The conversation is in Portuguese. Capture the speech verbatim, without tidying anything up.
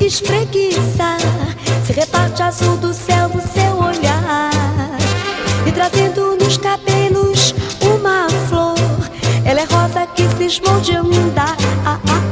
espreguiça, se reparte azul do céu no seu olhar, e trazendo nos cabelos uma flor. Ela é rosa que cismou de andar. Ah, ah,